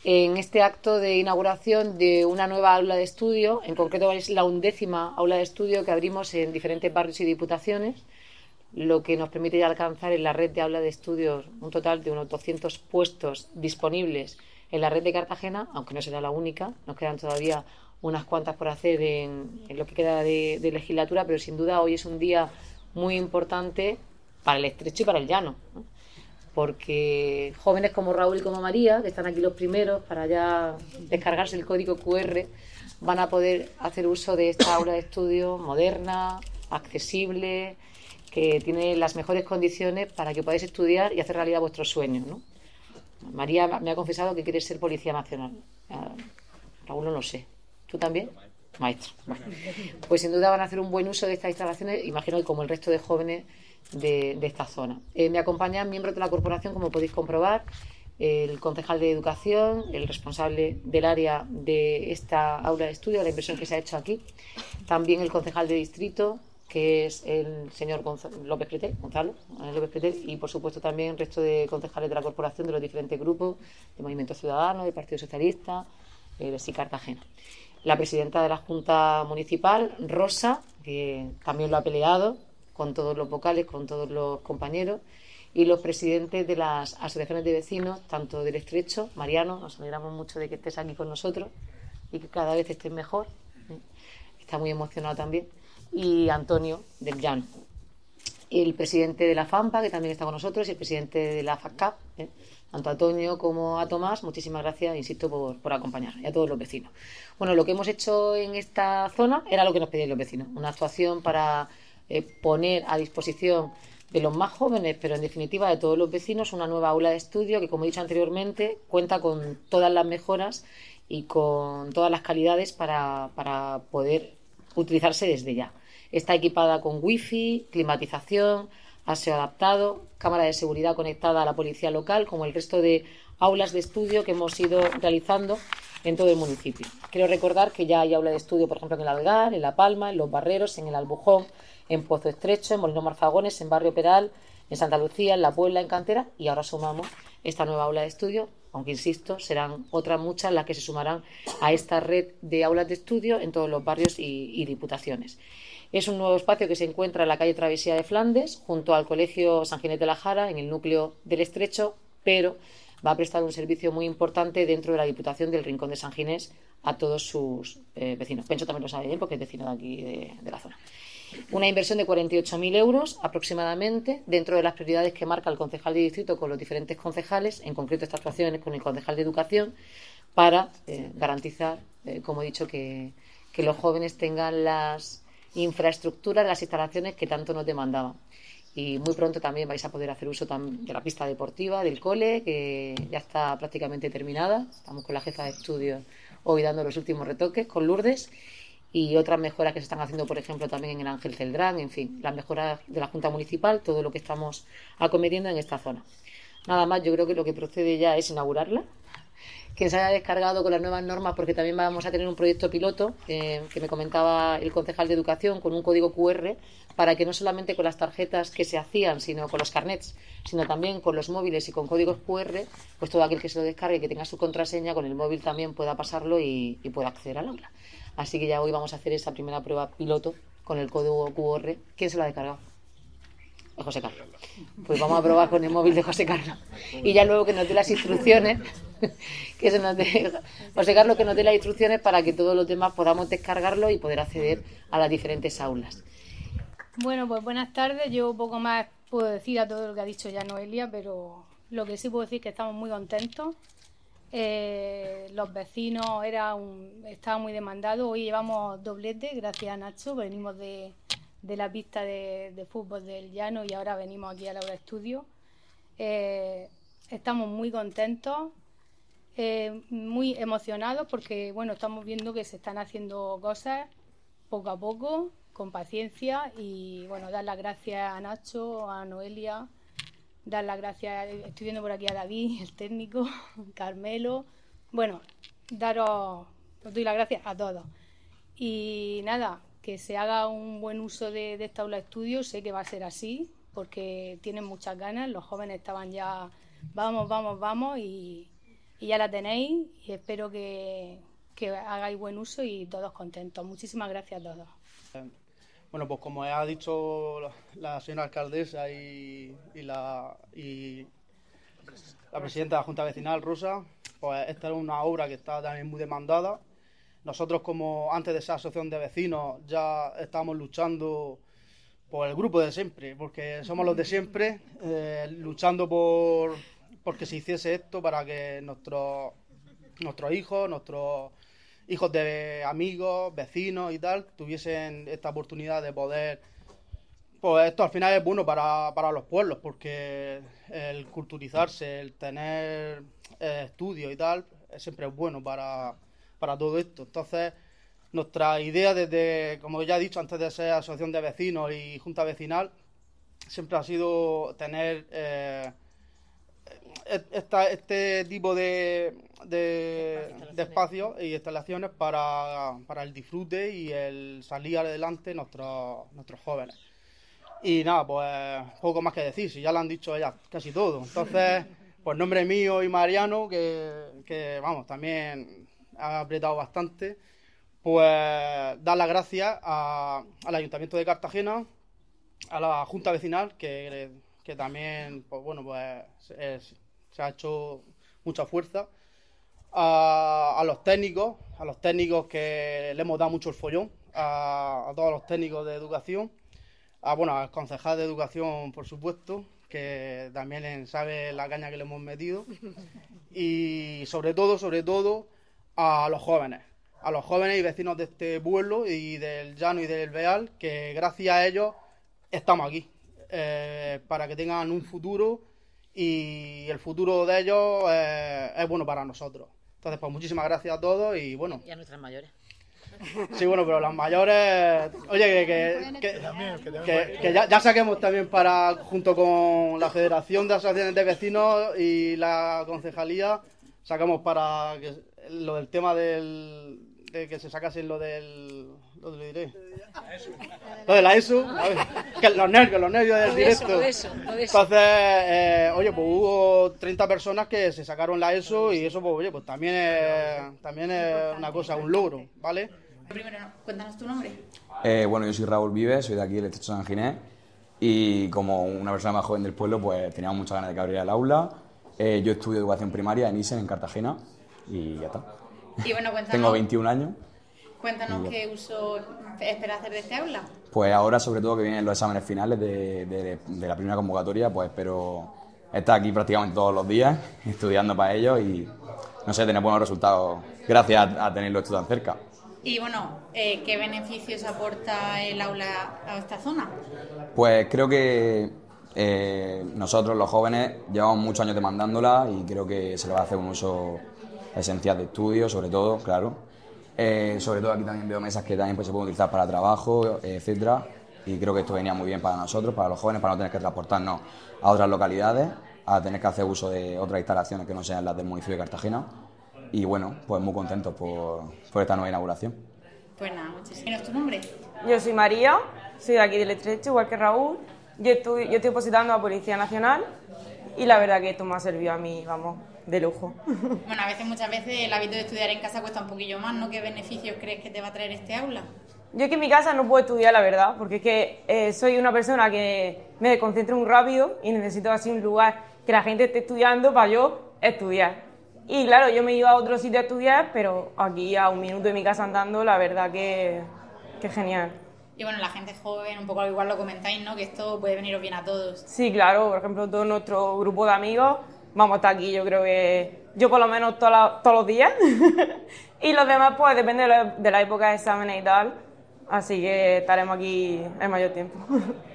en este acto de inauguración de una nueva aula de estudio. En concreto es la 11ª aula de estudio que abrimos en diferentes barrios y diputaciones, lo que nos permite ya alcanzar en la red de aula de estudios un total de unos 200 puestos disponibles en la red de Cartagena, aunque no será la única. Nos quedan todavía unas cuantas por hacer en lo que queda de legislatura, pero sin duda hoy es un día muy importante para el Estrecho y para el Llano, ¿no? Porque jóvenes como Raúl y como María, que están aquí los primeros para ya descargarse el código QR, van a poder hacer uso de esta aula de estudio moderna, accesible, que tiene las mejores condiciones para que podáis estudiar y hacer realidad vuestros sueños, ¿no? María me ha confesado que quiere ser policía nacional. Raúl no lo sé. ¿Tú también? Maestro. Bueno, pues sin duda van a hacer un buen uso de estas instalaciones, imagino que como el resto de jóvenes de esta zona. Me acompañan miembros de la corporación, como podéis comprobar, el concejal de Educación, el responsable del área de esta aula de estudio, la inversión que se ha hecho aquí, también el concejal de distrito, que es el señor Gonzalo López Pretel, y por supuesto también el resto de concejales de la corporación de los diferentes grupos, de Movimiento Ciudadano, del Partido Socialista, de SI Cartagena. La presidenta de la Junta Municipal, Rosa, que también lo ha peleado con todos los vocales, con todos los compañeros, y los presidentes de las asociaciones de vecinos, tanto del Estrecho. Mariano, nos alegramos mucho de que estés aquí con nosotros y que cada vez estés mejor. Está muy emocionado también. Y Antonio, del Llano. El presidente de la FAMPA, que también está con nosotros, y el presidente de la FACCAP, tanto a Antonio como a Tomás. Muchísimas gracias, insisto, por acompañarnos, y a todos los vecinos. Bueno, lo que hemos hecho en esta zona era lo que nos pedían los vecinos, una actuación para poner a disposición de los más jóvenes, pero en definitiva de todos los vecinos, una nueva aula de estudio que, como he dicho anteriormente, cuenta con todas las mejoras y con todas las calidades para poder utilizarse desde ya. Está equipada con wifi, climatización, aseo adaptado, cámara de seguridad conectada a la policía local, como el resto de aulas de estudio que hemos ido realizando en todo el municipio. Quiero recordar que ya hay aula de estudio, por ejemplo, en el Algar, en La Palma, en Los Barreros, en el Albujón, en Pozo Estrecho, en Molino Marzagones, en Barrio Peral, en Santa Lucía, en La Puebla, en Cantera, y ahora sumamos esta nueva aula de estudio, aunque insisto, serán otras muchas las que se sumarán a esta red de aulas de estudio en todos los barrios y diputaciones. Es un nuevo espacio que se encuentra en la calle Travesía de Flandes, junto al Colegio San Ginés de la Jara, en el núcleo del Estrecho, pero va a prestar un servicio muy importante dentro de la Diputación del Rincón de San Ginés a todos sus vecinos. Pencho también lo sabe bien porque es vecino de aquí, de la zona. Una inversión de 48.000 euros aproximadamente, dentro de las prioridades que marca el concejal de distrito con los diferentes concejales, en concreto estas actuaciones con el concejal de Educación, para garantizar, como he dicho, que los jóvenes tengan las infraestructuras, las instalaciones que tanto nos demandaban. Y muy pronto también vais a poder hacer uso de la pista deportiva del cole, que ya está prácticamente terminada. Estamos con la jefa de estudio hoy dando los últimos retoques con Lourdes, y otras mejoras que se están haciendo, por ejemplo, también en el Ángel Celdrán. En fin, las mejoras de la Junta Municipal, todo lo que estamos acometiendo en esta zona. Nada más, yo creo que lo que procede ya es inaugurarla. Quien se haya descargado con las nuevas normas, porque también vamos a tener un proyecto piloto que me comentaba el concejal de Educación, con un código QR, para que no solamente con las tarjetas que se hacían, sino con los carnets, sino también con los móviles y con códigos QR, pues todo aquel que se lo descargue y que tenga su contraseña con el móvil también pueda pasarlo y pueda acceder al aula. Así que ya hoy vamos a hacer esa primera prueba piloto con el código QR. ¿Quién se lo ha descargado? José Carlos. Pues vamos a probar con el móvil de José Carlos. Y ya luego que nos dé las instrucciones, José Carlos, que nos dé las instrucciones para que todos los demás podamos descargarlo y poder acceder a las diferentes aulas. Bueno, pues buenas tardes. Yo poco más puedo decir a todo lo que ha dicho ya Noelia, pero lo que sí puedo decir es que estamos muy contentos. Los vecinos estaban muy demandados. Hoy llevamos doblete, gracias a Nacho. Venimos de la pista de fútbol del Llano y ahora venimos aquí a la aula de estudio. Estamos muy contentos, muy emocionados porque bueno, estamos viendo que se están haciendo cosas poco a poco, con paciencia, y bueno, dar las gracias a Nacho, a Noelia, dar las gracias, estoy viendo por aquí a David, el técnico, Carmelo, bueno, os doy las gracias a todos. Y nada, que se haga un buen uso de esta aula de estudio. Sé que va a ser así, porque tienen muchas ganas, los jóvenes estaban ya, vamos, y y ya la tenéis y espero que hagáis buen uso y todos contentos. Muchísimas gracias a todos. Bueno, pues como ha dicho la señora alcaldesa y la presidenta de la Junta Vecinal, Rosa, pues esta es una obra que está también muy demandada. Nosotros, como antes de ser asociación de vecinos, ya estábamos luchando por el grupo de siempre, porque somos los de siempre, luchando porque se hiciese esto para que nuestros hijos de amigos, vecinos y tal, tuviesen esta oportunidad de poder... Pues esto al final es bueno para los pueblos, porque el culturizarse, el tener estudios y tal, siempre es bueno para todo esto. Entonces, nuestra idea desde, como ya he dicho, antes de ser asociación de vecinos y junta vecinal, siempre ha sido tener este tipo de espacios y instalaciones para el disfrute y el salir adelante nuestros jóvenes. Y nada, pues poco más que decir, si ya lo han dicho ellas casi todo. Entonces, pues nombre mío y Mariano, que vamos, también ha apretado bastante, pues dar las gracias al Ayuntamiento de Cartagena, a la Junta Vecinal, que también, pues bueno, pues se ha hecho mucha fuerza, a los técnicos que le hemos dado mucho el follón, a todos los técnicos de educación, al concejal de educación, por supuesto, que también sabe la caña que le hemos metido, y sobre todo a los jóvenes y vecinos de este pueblo y del Llano y del Beal, que gracias a ellos estamos aquí, para que tengan un futuro, y el futuro de ellos es bueno para nosotros. Entonces, pues muchísimas gracias a todos y bueno. Y a nuestras mayores. Sí, bueno, pero las mayores... Oye, que ya saquemos también junto con la Federación de Asociaciones de Vecinos y la Concejalía, sacamos para lo del tema de que se sacasen lo de la ESO, a ver, que los nervios del directo. Lo de eso. Entonces, oye, pues hubo 30 personas que se sacaron la ESO y eso, pues oye, pues también es una cosa, un logro, ¿vale? Primero, cuéntanos tu nombre. Bueno, yo soy Raúl Vives, soy de aquí del Estrecho San Ginés, y como una persona más joven del pueblo, pues teníamos muchas ganas de que abriera el aula. Yo estudio educación primaria en ISEN, en Cartagena, y ya está. Y bueno, cuéntanos, tengo 21 años. Cuéntanos qué uso esperas hacer de este aula. Pues ahora, sobre todo, que vienen los exámenes finales de la primera convocatoria, pues espero estar aquí prácticamente todos los días estudiando para ellos y, no sé, tener buenos resultados gracias a tenerlo esto tan cerca. Y bueno, ¿qué beneficios aporta el aula a esta zona? Pues creo que nosotros, los jóvenes, llevamos muchos años demandándola y creo que se le va a hacer un uso esencial de estudio, sobre todo, claro. Sobre todo aquí también veo mesas que también pues, se pueden utilizar para trabajo, etcétera, y creo que esto venía muy bien para nosotros, para los jóvenes, para no tener que transportarnos a otras localidades, a tener que hacer uso de otras instalaciones que no sean las del municipio de Cartagena. Y bueno, pues muy contentos por esta nueva inauguración. Pues nada, muchísimas. ¿Tu nombre? Yo soy María, soy de aquí del Estrecho, igual que Raúl. Yo estoy opositando a Policía Nacional y la verdad que esto me ha servido a mí, vamos, de lujo. Bueno, muchas veces el hábito de estudiar en casa cuesta un poquillo más, ¿no? ¿Qué beneficios crees que te va a traer este aula? Yo es que en mi casa no puedo estudiar, la verdad, porque es que soy una persona que me desconcentro muy rápido y necesito así un lugar que la gente esté estudiando para yo estudiar. Y claro, yo me iba a otro sitio a estudiar, pero aquí a 1 minuto de mi casa andando, la verdad que genial. Y bueno, la gente joven, un poco igual lo comentáis, ¿no? Que esto puede veniros bien a todos. Sí, claro, por ejemplo, todo nuestro grupo de amigos vamos a estar aquí, yo creo que yo por lo menos todos los días. Y los demás, pues depende de la época de exámenes y tal, así que estaremos aquí el mayor tiempo.